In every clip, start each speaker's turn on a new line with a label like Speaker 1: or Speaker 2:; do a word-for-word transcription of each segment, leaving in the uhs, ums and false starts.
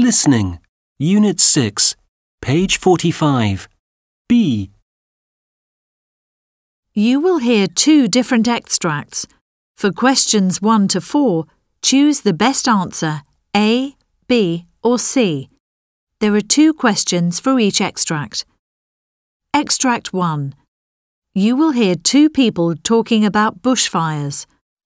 Speaker 1: Listening. Unit six, page forty-five. B.
Speaker 2: You will hear two different extracts. For questions one to four, choose the best answer, A, B, or C. There are two questions for each extract. Extract one. You will hear two people talking about bushfires.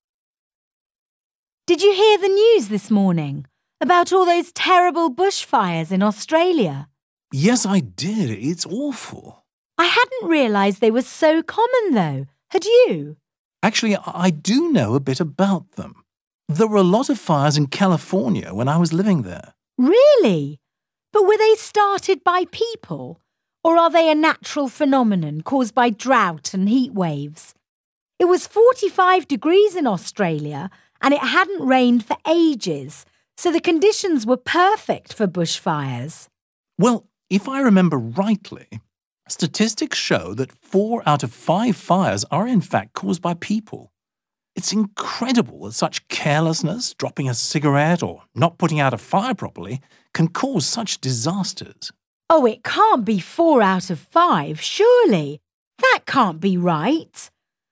Speaker 3: Did you hear the news this morning about all those terrible bushfires in Australia?
Speaker 4: Yes, I did. It's awful.
Speaker 3: I hadn't realised they were so common, though. Had you?
Speaker 4: Actually, I do know a bit about them. There were a lot of fires in California when I was living there.
Speaker 3: Really? But were they started by people? Or are they a natural phenomenon caused by drought and heat waves? It was forty-five degrees in Australia and it hadn't rained for ages, so the conditions were perfect for bushfires.
Speaker 4: Well, if I remember rightly, statistics show that four out of five fires are in fact caused by people. It's incredible that such carelessness, dropping a cigarette or not putting out a fire properly, can cause such disasters.
Speaker 3: Oh, it can't be four out of five, surely. That can't be right.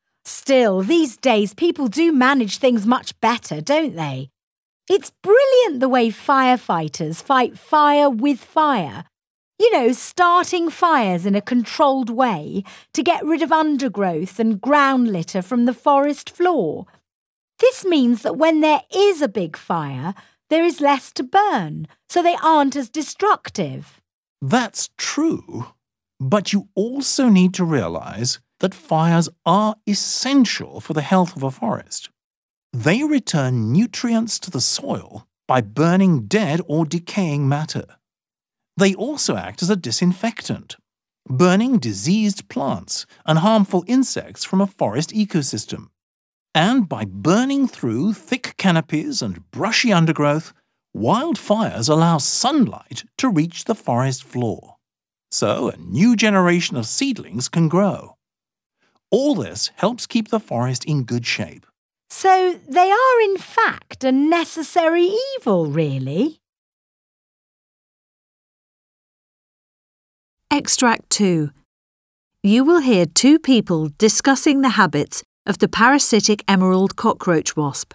Speaker 3: Still, these days people do manage things much better, don't they? It's brilliant the way firefighters fight fire with fire. You know, starting fires in a controlled way to get rid of undergrowth and ground litter from the forest floor. This means that when there is a big fire, there is less to burn, so they aren't as destructive.
Speaker 4: That's true, but you also need to realise that fires are essential for the health of a forest. They return nutrients to the soil by burning dead or decaying matter. They also act as a disinfectant, burning diseased plants and harmful insects from a forest ecosystem. And by burning through thick canopies and brushy undergrowth, wildfires allow sunlight to reach the forest floor. So a new generation of seedlings can grow. All this helps keep the forest in good shape.
Speaker 3: So they are in fact a necessary evil, really?
Speaker 2: Extract two. You will hear two people discussing the habits of the parasitic emerald cockroach wasp.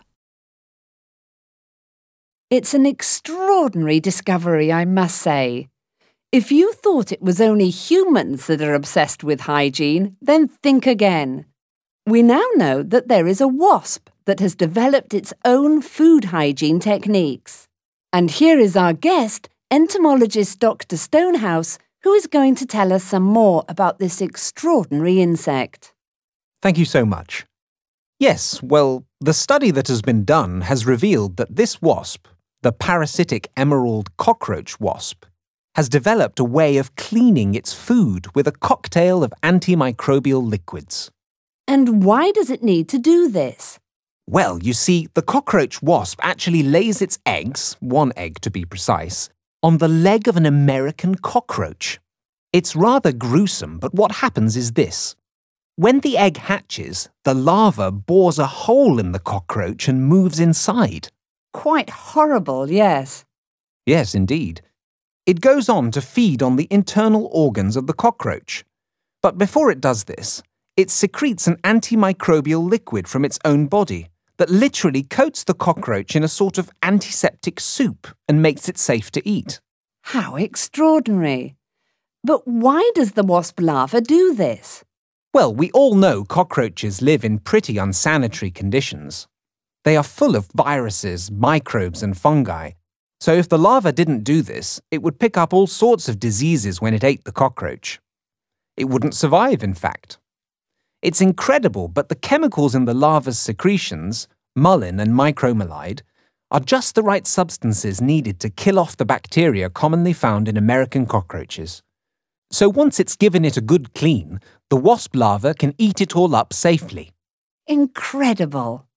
Speaker 5: It's an extraordinary discovery, I must say. If you thought it was only humans that are obsessed with hygiene, then think again. We now know that there is a wasp that has developed its own food hygiene techniques. And here is our guest, entomologist Doctor Stonehouse, who is going to tell us some more about this extraordinary insect.
Speaker 6: Thank you so much. Yes, well, the study that has been done has revealed that this wasp, the parasitic emerald cockroach wasp, has developed a way of cleaning its food with a cocktail of antimicrobial liquids.
Speaker 5: And why does it need to do this?
Speaker 6: Well, you see, the cockroach wasp actually lays its eggs, one egg to be precise, on the leg of an American cockroach. It's rather gruesome, but what happens is this. When the egg hatches, the larva bores a hole in the cockroach and moves inside.
Speaker 5: Quite horrible, yes.
Speaker 6: Yes, indeed. It goes on to feed on the internal organs of the cockroach. But before it does this, it secretes an antimicrobial liquid from its own body that literally coats the cockroach in a sort of antiseptic soup and makes it safe to eat.
Speaker 5: How extraordinary. But why does the wasp larva do this?
Speaker 6: Well, we all know cockroaches live in pretty unsanitary conditions. They are full of viruses, microbes and fungi. So if the larva didn't do this, it would pick up all sorts of diseases when it ate the cockroach. It wouldn't survive, in fact. It's incredible, but the chemicals in the larva's secretions, mullin and micromylide, are just the right substances needed to kill off the bacteria commonly found in American cockroaches. So once it's given it a good clean, the wasp larva can eat it all up safely.
Speaker 5: Incredible.